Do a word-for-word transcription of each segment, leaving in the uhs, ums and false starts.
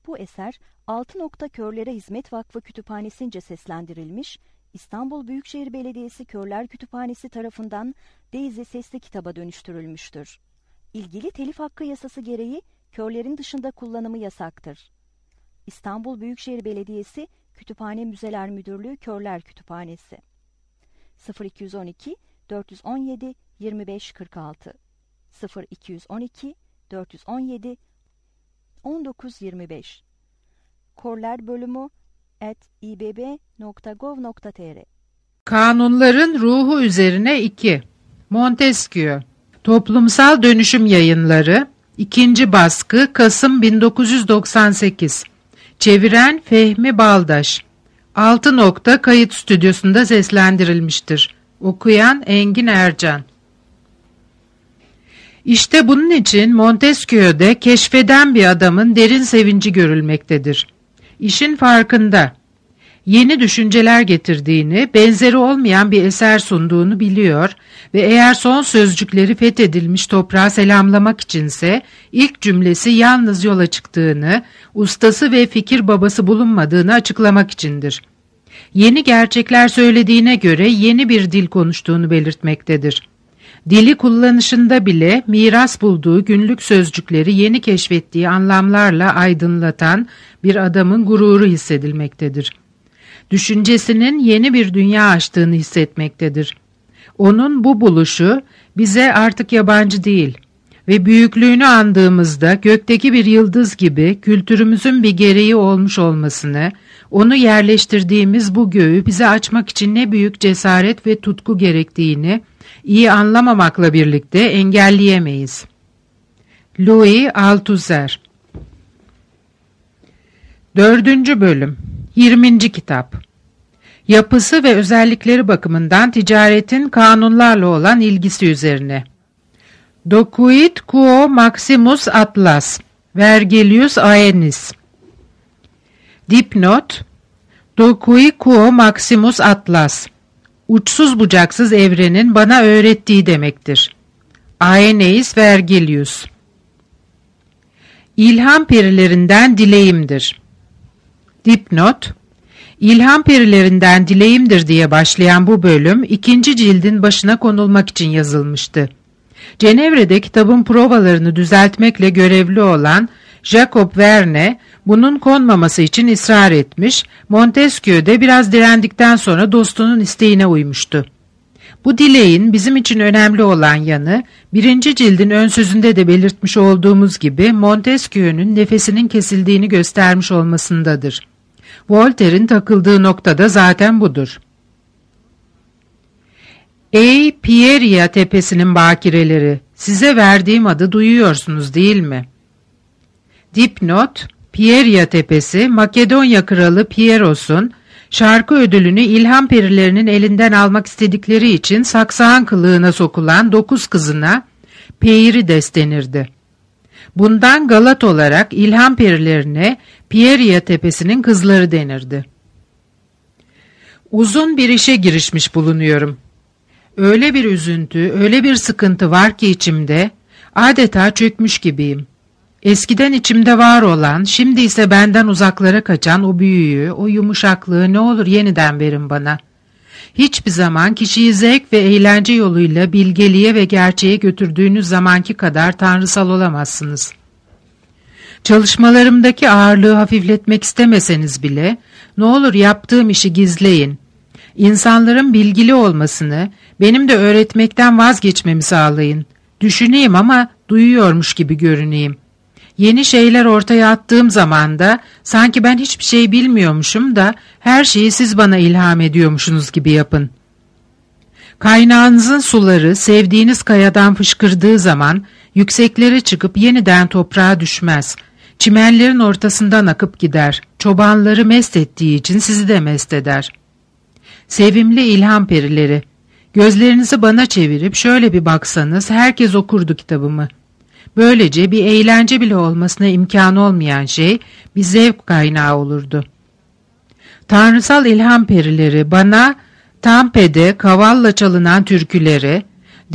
Bu eser Altı Nokta Körlere Hizmet Vakfı Kütüphanesi'nce seslendirilmiş, İstanbul Büyükşehir Belediyesi Körler Kütüphanesi tarafından Daisy sesli kitaba dönüştürülmüştür. İlgili telif hakkı yasası gereği körlerin dışında kullanımı yasaktır. İstanbul Büyükşehir Belediyesi Kütüphane Müzeler Müdürlüğü Körler Kütüphanesi sıfır iki on iki dört on yedi yirmi beş kırk altı sıfır iki on iki dört on yedi on dokuz yirmi beş Körler bölümü at i b b nokta gov nokta t r Kanunların Ruhu Üzerine iki Montesquieu Toplumsal Dönüşüm Yayınları ikinci baskı Kasım bin dokuz yüz doksan sekiz Çeviren Fehmi Baldaş Altı Nokta Kayıt Stüdyosu'nda seslendirilmiştir. Okuyan Engin Ercan. İşte bunun için Montesquieu'de keşfeden bir adamın derin sevinci görülmektedir. İşin farkında. Yeni düşünceler getirdiğini, benzeri olmayan bir eser sunduğunu biliyor ve eğer son sözcükleri fethedilmiş toprağa selamlamak içinse ilk cümlesi yalnız yola çıktığını, ustası ve fikir babası bulunmadığını açıklamak içindir. Yeni gerçekler söylediğine göre yeni bir dil konuştuğunu belirtmektedir. Dili kullanışında bile miras bulduğu günlük sözcükleri yeni keşfettiği anlamlarla aydınlatan bir adamın gururu hissedilmektedir. Düşüncesinin yeni bir dünya açtığını hissetmektedir. Onun bu buluşu bize artık yabancı değil ve büyüklüğünü andığımızda gökteki bir yıldız gibi kültürümüzün bir gereği olmuş olmasını, onu yerleştirdiğimiz bu göğü bize açmak için ne büyük cesaret ve tutku gerektiğini iyi anlamamakla birlikte engelleyemeyiz. Louis Althusser Dördüncü Bölüm yirminci Kitap Yapısı ve özellikleri bakımından ticaretin kanunlarla olan ilgisi üzerine. Docuit quo maximus atlas, Vergilius Aenis. Dipnot, Docuit quo maximus atlas, uçsuz bucaksız evrenin bana öğrettiği demektir. Aeneis Vergilius. İlham perilerinden dileğimdir. Dipnot, İlham perilerinden dileğimdir diye başlayan bu bölüm ikinci cildin başına konulmak için yazılmıştı. Cenevre'de kitabın provalarını düzeltmekle görevli olan Jacob Verne bunun konmaması için ısrar etmiş, Montesquieu de biraz direndikten sonra dostunun isteğine uymuştu. Bu dileğin bizim için önemli olan yanı, birinci cildin ön sözünde de belirtmiş olduğumuz gibi Montesquieu'nun nefesinin kesildiğini göstermiş olmasındadır. Voltaire'in takıldığı nokta da zaten budur. Ey Pieria tepesinin bakireleri, size verdiğim adı duyuyorsunuz değil mi? Dipnot, Pieria tepesi, Makedonya kralı Pieros'un şarkı ödülünü ilham perilerinin elinden almak istedikleri için saksağan kılığına sokulan dokuz kızına Peirides denirdi. Bundan galat olarak ilham perilerine Pieria tepesinin kızları denirdi. Uzun bir işe girişmiş bulunuyorum. Öyle bir üzüntü, öyle bir sıkıntı var ki içimde, adeta çökmüş gibiyim. Eskiden içimde var olan, şimdi ise benden uzaklara kaçan o büyüyü, o yumuşaklığı ne olur yeniden verin bana. Hiçbir zaman kişiyi zevk ve eğlence yoluyla bilgeliğe ve gerçeğe götürdüğünüz zamanki kadar tanrısal olamazsınız. Çalışmalarımdaki ağırlığı hafifletmek istemeseniz bile, ne olur yaptığım işi gizleyin. İnsanların bilgili olmasını, benim de öğretmekten vazgeçmemi sağlayın. Düşüneyim ama duyuyormuş gibi görüneyim. Yeni şeyler ortaya attığım zaman da sanki ben hiçbir şey bilmiyormuşum da her şeyi siz bana ilham ediyormuşsunuz gibi yapın. Kaynağınızın suları sevdiğiniz kayadan fışkırdığı zaman yükseklere çıkıp yeniden toprağa düşmez. Çimenlerin ortasından akıp gider. Çobanları mest ettiği için sizi de mest eder. Sevimli ilham perileri, gözlerinizi bana çevirip şöyle bir baksanız herkes okurdu kitabımı. Böylece bir eğlence bile olmasına imkan olmayan şey bir zevk kaynağı olurdu. Tanrısal ilham perileri bana Tampe'de kavalla çalınan türküleri,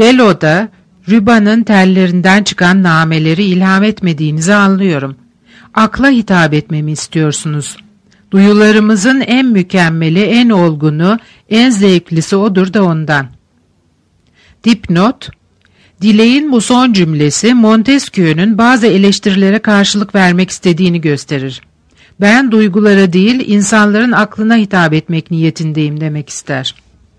Delo'da Rüban'ın tellerinden çıkan nameleri ilham etmediğinizi anlıyorum. Akla hitap etmemi istiyorsunuz. Duyularımızın en mükemmeli, en olgunu, en zevklisi odur da ondan. Dipnot: Dilek'in bu son cümlesi Montesquieu'nun bazı eleştirilere karşılık vermek istediğini gösterir. Ben duygulara değil, insanların aklına hitap etmek niyetindeyim demek ister.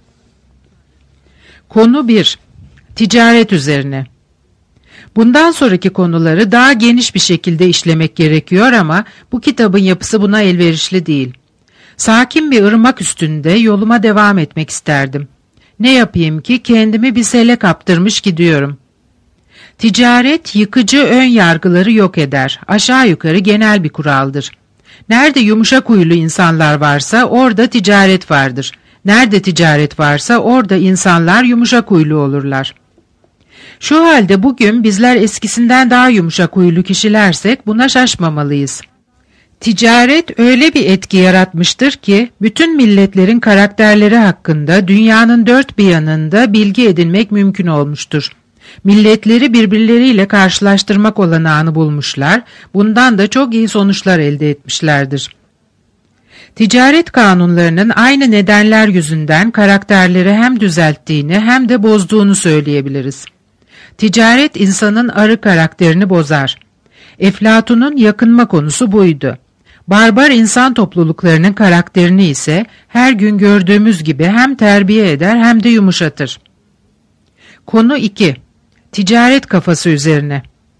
Konu bir. Ticaret üzerine. Bundan sonraki konuları daha geniş bir şekilde işlemek gerekiyor ama bu kitabın yapısı buna elverişli değil. Sakin bir ırmak üstünde yoluma devam etmek isterdim. Ne yapayım ki kendimi bir sele kaptırmış gidiyorum. Ticaret yıkıcı ön yargıları yok eder. Aşağı yukarı genel bir kuraldır. Nerede yumuşak huylu insanlar varsa orada ticaret vardır. Nerede ticaret varsa orada insanlar yumuşak huylu olurlar. Şu halde bugün bizler eskisinden daha yumuşak huylu kişilersek buna şaşmamalıyız. Ticaret öyle bir etki yaratmıştır ki bütün milletlerin karakterleri hakkında dünyanın dört bir yanında bilgi edinmek mümkün olmuştur. Milletleri birbirleriyle karşılaştırmak olanağını bulmuşlar, bundan da çok iyi sonuçlar elde etmişlerdir. Ticaret kanunlarının aynı nedenler yüzünden karakterleri hem düzelttiğini hem de bozduğunu söyleyebiliriz. Ticaret insanın arı karakterini bozar. Eflatun'un yakınma konusu buydu. Barbar insan topluluklarının karakterini ise her gün gördüğümüz gibi hem terbiye eder hem de yumuşatır. Konu iki. Ticaret kafası üzerine.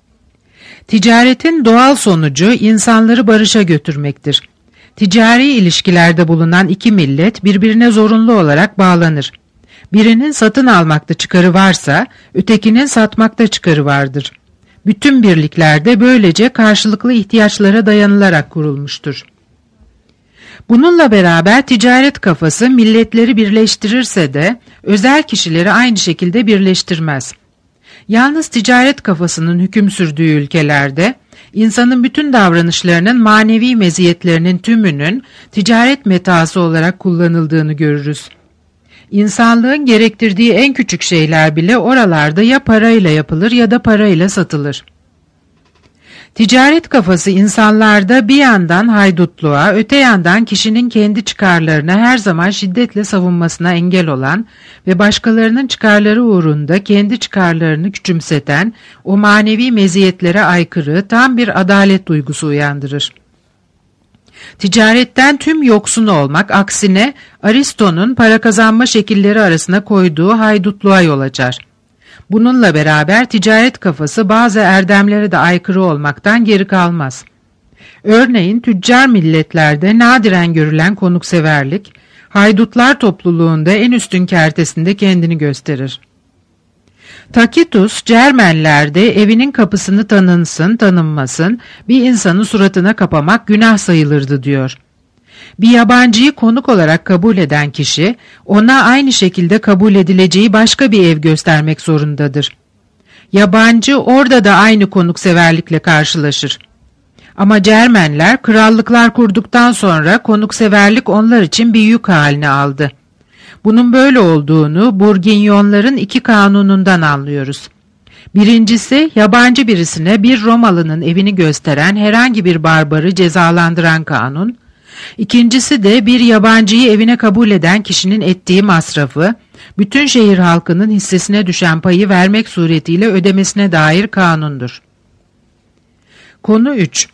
Ticaretin doğal sonucu insanları barışa götürmektir. Ticari ilişkilerde bulunan iki millet birbirine zorunlu olarak bağlanır. Birinin satın almakta çıkarı varsa ötekinin satmakta çıkarı vardır. Bütün birliklerde böylece karşılıklı ihtiyaçlara dayanılarak kurulmuştur. Bununla beraber ticaret kafası milletleri birleştirirse de özel kişileri aynı şekilde birleştirmez. Yalnız ticaret kafasının hüküm sürdüğü ülkelerde insanın bütün davranışlarının manevi meziyetlerinin tümünün ticaret metaası olarak kullanıldığını görürüz. İnsanlığın gerektirdiği en küçük şeyler bile oralarda ya parayla yapılır ya da parayla satılır. Ticaret kafası insanlarda bir yandan haydutluğa, öte yandan kişinin kendi çıkarlarını her zaman şiddetle savunmasına engel olan ve başkalarının çıkarları uğrunda kendi çıkarlarını küçümseten o manevi meziyetlere aykırı tam bir adalet duygusu uyandırır. Ticaretten tüm yoksun olmak aksine Aristo'nun para kazanma şekilleri arasına koyduğu haydutluğa yol açar. Bununla beraber ticaret kafası bazı erdemlere de aykırı olmaktan geri kalmaz. Örneğin tüccar milletlerde nadiren görülen konukseverlik, haydutlar topluluğunda en üstün kertesinde kendini gösterir. Tacitus, Cermenlerde evinin kapısını tanınsın tanınmasın bir insanın suratına kapamak günah sayılırdı diyor. Bir yabancıyı konuk olarak kabul eden kişi ona aynı şekilde kabul edileceği başka bir ev göstermek zorundadır. Yabancı orada da aynı konukseverlikle karşılaşır. Ama Cermenler krallıklar kurduktan sonra konukseverlik onlar için bir yük haline aldı. Bunun böyle olduğunu Burginyonların iki kanunundan anlıyoruz. Birincisi, yabancı birisine bir Romalı'nın evini gösteren herhangi bir barbarı cezalandıran kanun. İkincisi de bir yabancıyı evine kabul eden kişinin ettiği masrafı, bütün şehir halkının hissesine düşen payı vermek suretiyle ödemesine dair kanundur. Konu üç.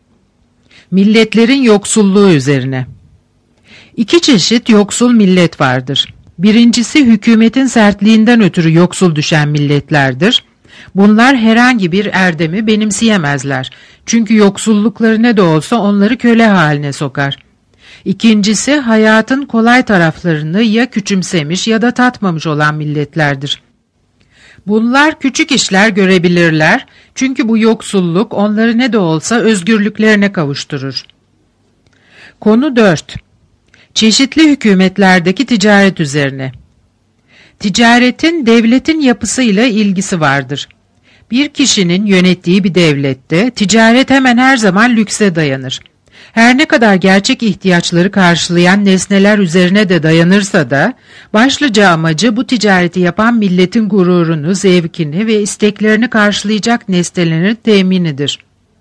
Milletlerin yoksulluğu üzerine. İki çeşit yoksul millet vardır. Birincisi hükümetin sertliğinden ötürü yoksul düşen milletlerdir. Bunlar herhangi bir erdemi benimseyemezler. Çünkü yoksullukları ne de olsa onları köle haline sokar. İkincisi hayatın kolay taraflarını ya küçümsemiş ya da tatmamış olan milletlerdir. Bunlar küçük işler görebilirler. Çünkü bu yoksulluk onları ne de olsa özgürlüklerine kavuşturur. Konu dört. Çeşitli hükümetlerdeki ticaret üzerine. Ticaretin devletin yapısıyla ilgisi vardır. Bir kişinin yönettiği bir devlette ticaret hemen her zaman lükse dayanır. Her ne kadar gerçek ihtiyaçları karşılayan nesneler üzerine de dayanırsa da başlıca amacı bu ticareti yapan milletin gururunu, zevkini ve isteklerini karşılayacak nesnelerin teminidir.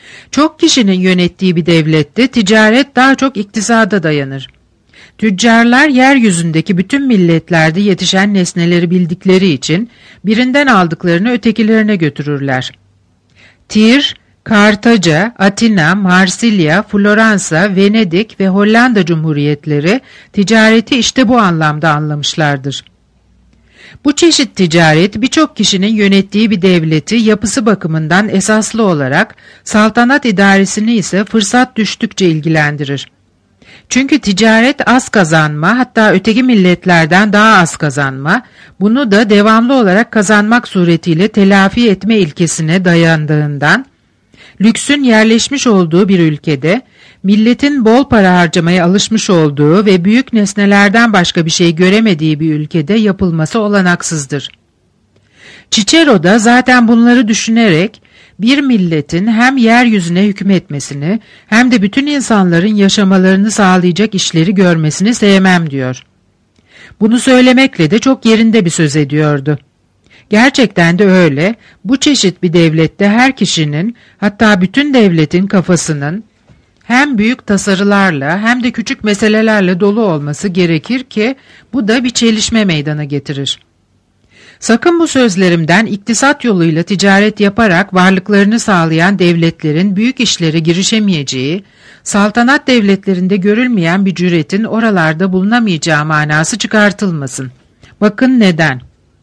Çok kişinin yönettiği bir devlette ticaret daha çok iktisada dayanır. Tüccarlar yeryüzündeki bütün milletlerde yetişen nesneleri bildikleri için birinden aldıklarını ötekilerine götürürler. Tir, Kartaca, Atina, Marsilya, Floransa, Venedik ve Hollanda cumhuriyetleri ticareti işte bu anlamda anlamışlardır. Bu çeşit ticaret birçok kişinin yönettiği bir devleti yapısı bakımından esaslı olarak saltanat idaresini ise fırsat düştükçe ilgilendirir. Çünkü ticaret az kazanma, hatta öteki milletlerden daha az kazanma, bunu da devamlı olarak kazanmak suretiyle telafi etme ilkesine dayandığından, lüksün yerleşmiş olduğu bir ülkede, milletin bol para harcamaya alışmış olduğu ve büyük nesnelerden başka bir şey göremediği bir ülkede yapılması olanaksızdır. Cicero da zaten bunları düşünerek, bir milletin hem yeryüzüne hükmetmesini hem de bütün insanların yaşamalarını sağlayacak işleri görmesini sevmem diyor. Bunu söylemekle de çok yerinde bir söz ediyordu. Gerçekten de öyle, bu çeşit bir devlette her kişinin, hatta bütün devletin kafasının hem büyük tasarılarla hem de küçük meselelerle dolu olması gerekir ki bu da bir çelişme meydana getirir. Sakın bu sözlerimden iktisat yoluyla ticaret yaparak varlıklarını sağlayan devletlerin büyük işlere girişemeyeceği, saltanat devletlerinde görülmeyen bir cüretin oralarda bulunamayacağı manası çıkartılmasın. Bakın neden?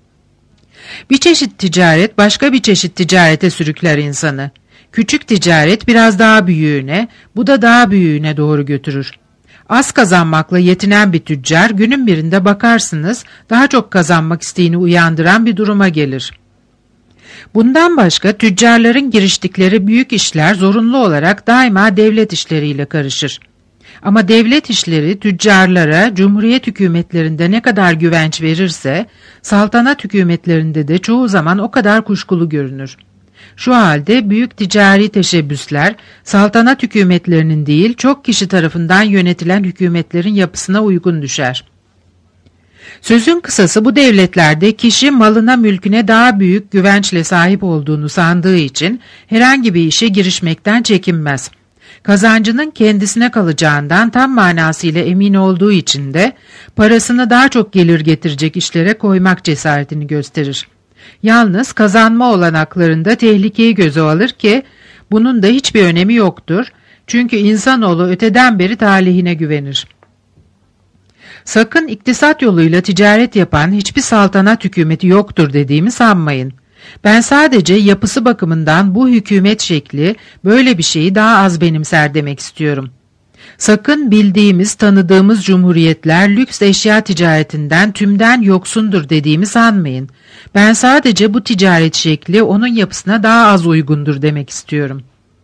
Bir çeşit ticaret başka bir çeşit ticarete sürükler insanı. Küçük ticaret biraz daha büyüğüne, bu da daha büyüğüne doğru götürür. Az kazanmakla yetinen bir tüccar günün birinde bakarsınız daha çok kazanmak isteğini uyandıran bir duruma gelir. Bundan başka tüccarların giriştikleri büyük işler zorunlu olarak daima devlet işleriyle karışır. Ama devlet işleri tüccarlara cumhuriyet hükümetlerinde ne kadar güvenç verirse, saltanat hükümetlerinde de çoğu zaman o kadar kuşkulu görünür. Şu halde büyük ticari teşebbüsler, saltanat hükümetlerinin değil, çok kişi tarafından yönetilen hükümetlerin yapısına uygun düşer. Sözün kısası bu devletlerde kişi malına mülküne daha büyük güvençle sahip olduğunu sandığı için herhangi bir işe girişmekten çekinmez. Kazancının kendisine kalacağından tam manasıyla emin olduğu için de parasını daha çok gelir getirecek işlere koymak cesaretini gösterir. Yalnız kazanma olanaklarında tehlikeyi göze alır ki bunun da hiçbir önemi yoktur. Çünkü insanoğlu öteden beri talihine güvenir. Sakın iktisat yoluyla ticaret yapan hiçbir saltanat hükümeti yoktur dediğimi sanmayın. Ben sadece yapısı bakımından bu hükümet şekli böyle bir şeyi daha az benimser demek istiyorum. Sakın bildiğimiz, tanıdığımız cumhuriyetler lüks eşya ticaretinden tümden yoksundur dediğimi sanmayın. Ben sadece bu ticaret şekli onun yapısına daha az uygundur demek istiyorum.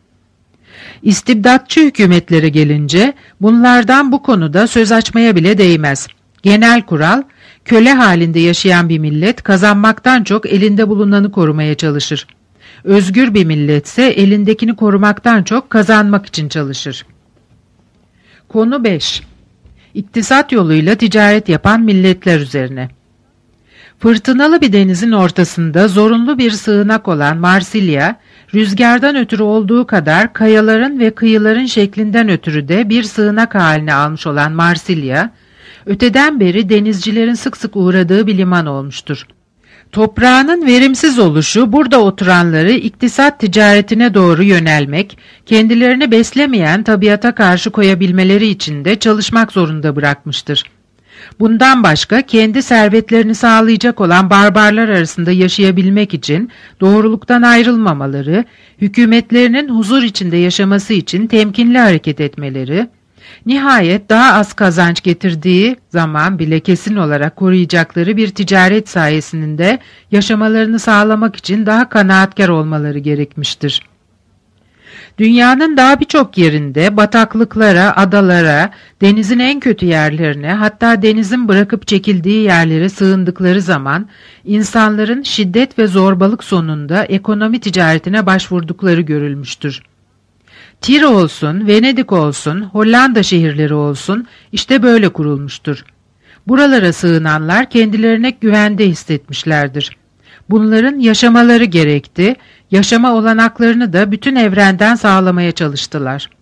İstibdatçı hükümetlere gelince bunlardan bu konuda söz açmaya bile değmez. Genel kural, köle halinde yaşayan bir millet kazanmaktan çok elinde bulunanı korumaya çalışır. Özgür bir milletse elindekini korumaktan çok kazanmak için çalışır. Konu beş. İktisat yoluyla ticaret yapan milletler üzerine. Fırtınalı bir denizin ortasında zorunlu bir sığınak olan Marsilya, rüzgardan ötürü olduğu kadar kayaların ve kıyıların şeklinden ötürü de bir sığınak haline almış olan Marsilya, öteden beri denizcilerin sık sık uğradığı bir liman olmuştur. Toprağının verimsiz oluşu burada oturanları iktisat ticaretine doğru yönelmek, kendilerini beslemeyen tabiata karşı koyabilmeleri için de çalışmak zorunda bırakmıştır. Bundan başka kendi servetlerini sağlayacak olan barbarlar arasında yaşayabilmek için doğruluktan ayrılmamaları, hükümetlerinin huzur içinde yaşaması için temkinli hareket etmeleri, nihayet daha az kazanç getirdiği zaman bile kesin olarak koruyacakları bir ticaret sayesinde yaşamalarını sağlamak için daha kanaatkar olmaları gerekmiştir. Dünyanın daha birçok yerinde bataklıklara, adalara, denizin en kötü yerlerine, hatta denizin bırakıp çekildiği yerlere sığındıkları zaman insanların şiddet ve zorbalık sonunda ekonomi ticaretine başvurdukları görülmüştür. Tir olsun, Venedik olsun, Hollanda şehirleri olsun işte böyle kurulmuştur. Buralara sığınanlar kendilerine güvende hissetmişlerdir. Bunların yaşamaları gerekti, Yaşama olanaklarını da bütün evrenden sağlamaya çalıştılar.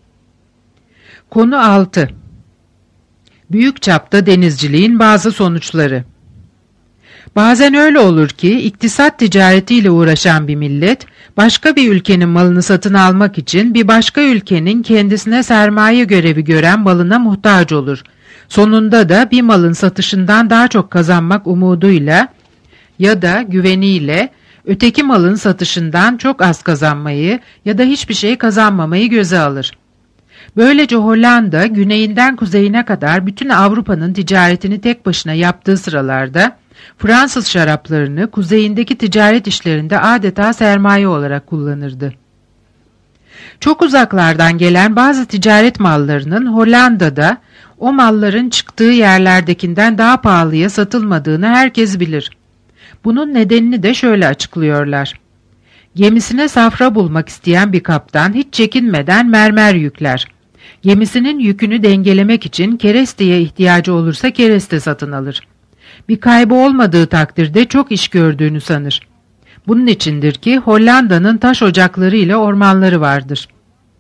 Konu altı. Büyük çapta denizciliğin bazı sonuçları. Bazen öyle olur ki iktisat ticaretiyle uğraşan bir millet, başka bir ülkenin malını satın almak için bir başka ülkenin kendisine sermaye görevi gören malına muhtaç olur. Sonunda da bir malın satışından daha çok kazanmak umuduyla ya da güveniyle öteki malın satışından çok az kazanmayı ya da hiçbir şey kazanmamayı göze alır. Böylece Hollanda güneyinden kuzeyine kadar bütün Avrupa'nın ticaretini tek başına yaptığı sıralarda Fransız şaraplarını kuzeyindeki ticaret işlerinde adeta sermaye olarak kullanırdı. Çok uzaklardan gelen bazı ticaret mallarının Hollanda'da o malların çıktığı yerlerdekinden daha pahalıya satılmadığını herkes bilir. Bunun nedenini de şöyle açıklıyorlar. Gemisine safra bulmak isteyen bir kaptan hiç çekinmeden mermer yükler. Gemisinin yükünü dengelemek için keresteye ihtiyacı olursa kereste satın alır. Bir kaybı olmadığı takdirde çok iş gördüğünü sanır. Bunun içindir ki Hollanda'nın taş ocakları ile ormanları vardır.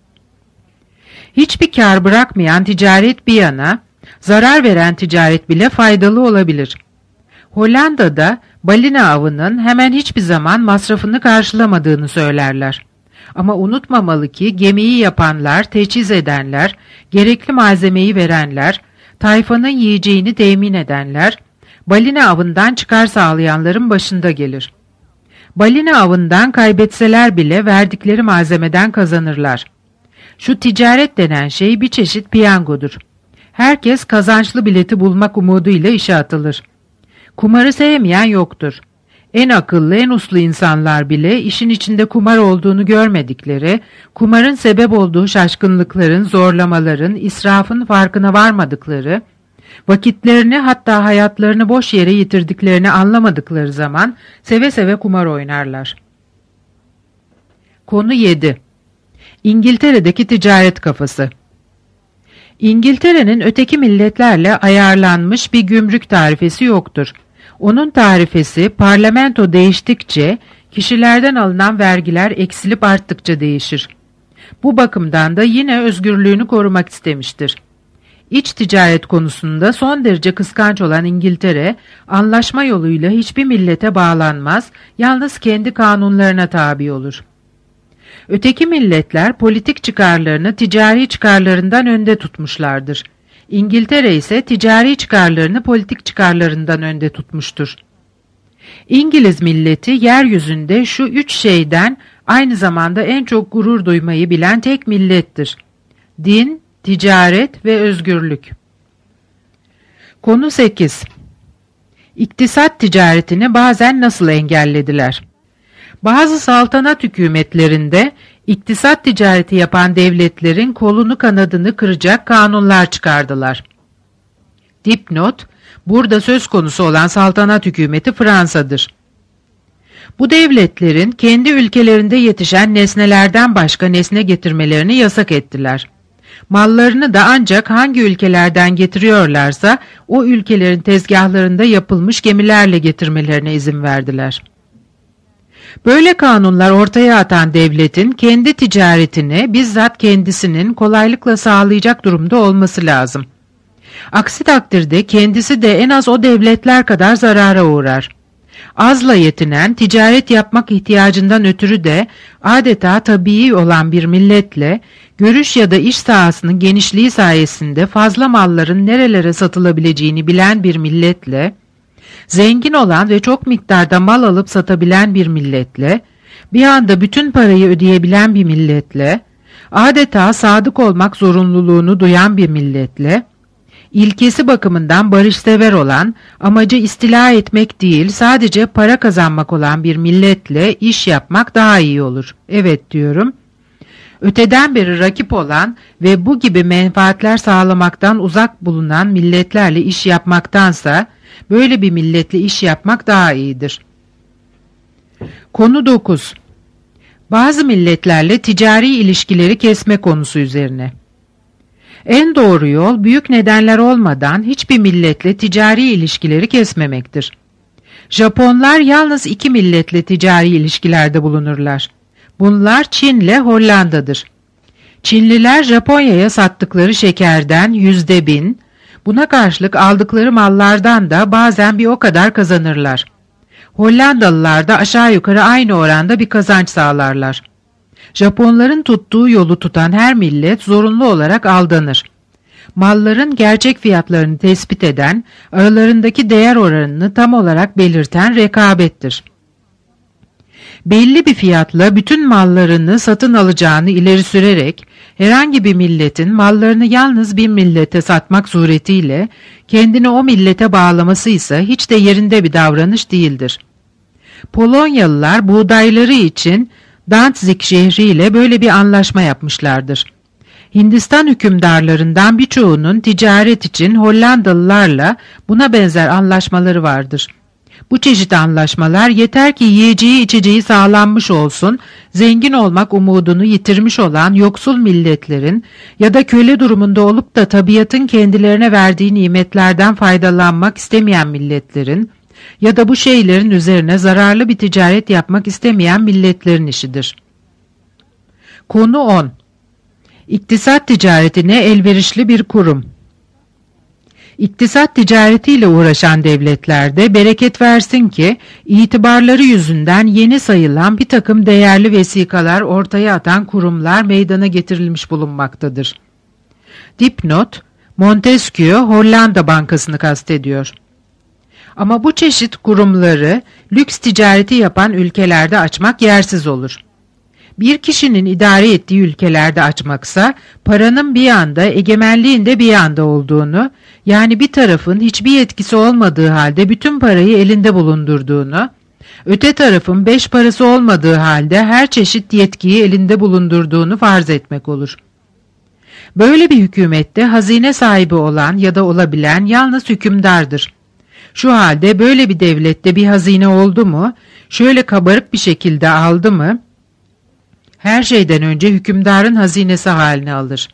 Hiçbir kar bırakmayan ticaret bir yana, zarar veren ticaret bile faydalı olabilir. Hollanda'da balina avının hemen hiçbir zaman masrafını karşılamadığını söylerler. Ama unutmamalı ki gemiyi yapanlar, teçhiz edenler, gerekli malzemeyi verenler, tayfanın yiyeceğini temin edenler, balina avından çıkar sağlayanların başında gelir. Balina avından kaybetseler bile verdikleri malzemeden kazanırlar. Şu ticaret denen şey bir çeşit piyangodur. Herkes kazançlı bileti bulmak umuduyla işe atılır. Kumarı sevmeyen yoktur. En akıllı, en uslu insanlar bile işin içinde kumar olduğunu görmedikleri, kumarın sebep olduğu şaşkınlıkların, zorlamaların, israfın farkına varmadıkları, vakitlerini hatta hayatlarını boş yere yitirdiklerini anlamadıkları zaman seve seve kumar oynarlar. Konu yedi. İngiltere'deki ticaret kafası. İngiltere'nin öteki milletlerle ayarlanmış bir gümrük tarifesi yoktur. Onun tarifesi parlamento değiştikçe kişilerden alınan vergiler eksilip arttıkça değişir. Bu bakımdan da yine özgürlüğünü korumak istemiştir. İç ticaret konusunda son derece kıskanç olan İngiltere, anlaşma yoluyla hiçbir millete bağlanmaz, yalnız kendi kanunlarına tabi olur. Öteki milletler politik çıkarlarını ticari çıkarlarından önde tutmuşlardır. İngiltere ise ticari çıkarlarını politik çıkarlarından önde tutmuştur. İngiliz milleti yeryüzünde şu üç şeyden aynı zamanda en çok gurur duymayı bilen tek millettir. Din, ticaret ve özgürlük. Konu sekiz. İktisat ticaretini bazen nasıl engellediler? Bazı saltanat hükümetlerinde iktisat ticareti yapan devletlerin kolunu kanadını kıracak kanunlar çıkardılar. Dipnot, burada söz konusu olan saltanat hükümeti Fransa'dır. Bu devletlerin kendi ülkelerinde yetişen nesnelerden başka nesne getirmelerini yasak ettiler. Mallarını da ancak hangi ülkelerden getiriyorlarsa o ülkelerin tezgahlarında yapılmış gemilerle getirmelerine izin verdiler. Böyle kanunlar ortaya atan devletin kendi ticaretini bizzat kendisinin kolaylıkla sağlayacak durumda olması lazım. Aksi takdirde kendisi de en az o devletler kadar zarara uğrar. Azla yetinen, ticaret yapmak ihtiyacından ötürü de adeta tabii olan bir milletle, görüş ya da iş sahasının genişliği sayesinde fazla malların nerelere satılabileceğini bilen bir milletle, zengin olan ve çok miktarda mal alıp satabilen bir milletle, bir anda bütün parayı ödeyebilen bir milletle, adeta sadık olmak zorunluluğunu duyan bir milletle, İlkesi bakımından barışsever olan, amacı istila etmek değil sadece para kazanmak olan bir milletle iş yapmak daha iyi olur. Evet diyorum. Öteden beri rakip olan ve bu gibi menfaatler sağlamaktan uzak bulunan milletlerle iş yapmaktansa, böyle bir milletle iş yapmak daha iyidir. Konu dokuz. Bazı milletlerle ticari ilişkileri kesme konusu üzerine. En doğru yol büyük nedenler olmadan hiçbir milletle ticari ilişkileri kesmemektir. Japonlar yalnız iki milletle ticari ilişkilerde bulunurlar. Bunlar Çin'le Hollanda'dır. Çinliler Japonya'ya sattıkları şekerden yüzde bin, buna karşılık aldıkları mallardan da bazen bir o kadar kazanırlar. Hollandalılar da aşağı yukarı aynı oranda bir kazanç sağlarlar. Japonların tuttuğu yolu tutan her millet zorunlu olarak aldanır. Malların gerçek fiyatlarını tespit eden, aralarındaki değer oranını tam olarak belirten rekabettir. Belli bir fiyatla bütün mallarını satın alacağını ileri sürerek, herhangi bir milletin mallarını yalnız bir millete satmak suretiyle kendini o millete bağlaması ise hiç de yerinde bir davranış değildir. Polonyalılar buğdayları için Danzig şehriyle böyle bir anlaşma yapmışlardır. Hindistan hükümdarlarından birçoğunun ticaret için Hollandalılarla buna benzer anlaşmaları vardır. Bu çeşit anlaşmalar yeter ki yiyeceği içeceği sağlanmış olsun, zengin olmak umudunu yitirmiş olan yoksul milletlerin ya da köle durumunda olup da tabiatın kendilerine verdiği nimetlerden faydalanmak istemeyen milletlerin ya da bu şeylerin üzerine zararlı bir ticaret yapmak istemeyen milletlerin işidir. Konu on. İktisat ticaretine elverişli bir kurum. İktisat ticaretiyle uğraşan devletlerde bereket versin ki itibarları yüzünden yeni sayılan bir takım değerli vesikalar ortaya atan kurumlar meydana getirilmiş bulunmaktadır. Dipnot, Montesquieu Hollanda Bankası'nı kastediyor. Ama bu çeşit kurumları lüks ticareti yapan ülkelerde açmak yersiz olur. Bir kişinin idare ettiği ülkelerde açmaksa paranın bir yanda egemenliğin de bir yanda olduğunu, yani bir tarafın hiçbir yetkisi olmadığı halde bütün parayı elinde bulundurduğunu, öte tarafın beş parası olmadığı halde her çeşit yetkiyi elinde bulundurduğunu farz etmek olur. Böyle bir hükümette hazine sahibi olan ya da olabilen yalnız hükümdardır. Şu halde böyle bir devlette bir hazine oldu mu, şöyle kabarık bir şekilde aldı mı, her şeyden önce hükümdarın hazinesi haline alır.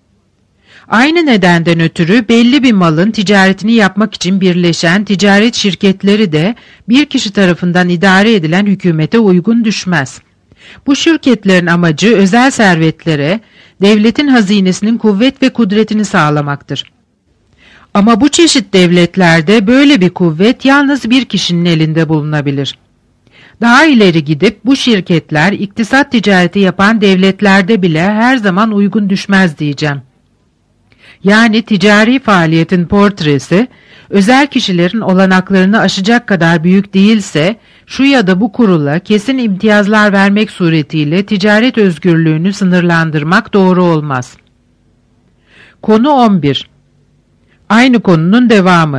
Aynı nedenden ötürü belli bir malın ticaretini yapmak için birleşen ticaret şirketleri de bir kişi tarafından idare edilen hükümete uygun düşmez. Bu şirketlerin amacı özel servetlere, devletin hazinesinin kuvvet ve kudretini sağlamaktır. Ama bu çeşit devletlerde böyle bir kuvvet yalnız bir kişinin elinde bulunabilir. Daha ileri gidip bu şirketler iktisat ticareti yapan devletlerde bile her zaman uygun düşmez diyeceğim. Yani ticari faaliyetin portresi, özel kişilerin olanaklarını aşacak kadar büyük değilse, şu ya da bu kurula kesin imtiyazlar vermek suretiyle ticaret özgürlüğünü sınırlandırmak doğru olmaz. Konu on bir. Aynı konunun devamı.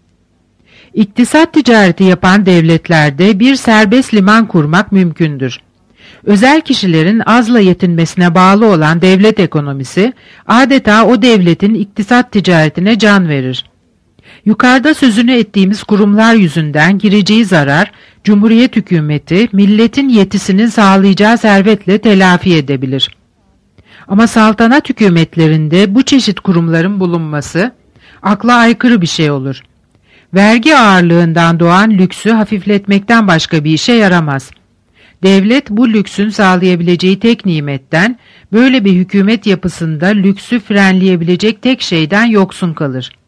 İktisat ticareti yapan devletlerde bir serbest liman kurmak mümkündür. Özel kişilerin azla yetinmesine bağlı olan devlet ekonomisi, adeta o devletin iktisat ticaretine can verir. Yukarıda sözünü ettiğimiz kurumlar yüzünden gireceği zarar, Cumhuriyet hükümeti, milletin yetisinin sağlayacağı servetle telafi edebilir. Ama saltanat hükümetlerinde bu çeşit kurumların bulunması, akla aykırı bir şey olur. Vergi ağırlığından doğan lüksü hafifletmekten başka bir işe yaramaz. Devlet bu lüksün sağlayabileceği tek nimetten, böyle bir hükümet yapısında lüksü frenleyebilecek tek şeyden yoksun kalır.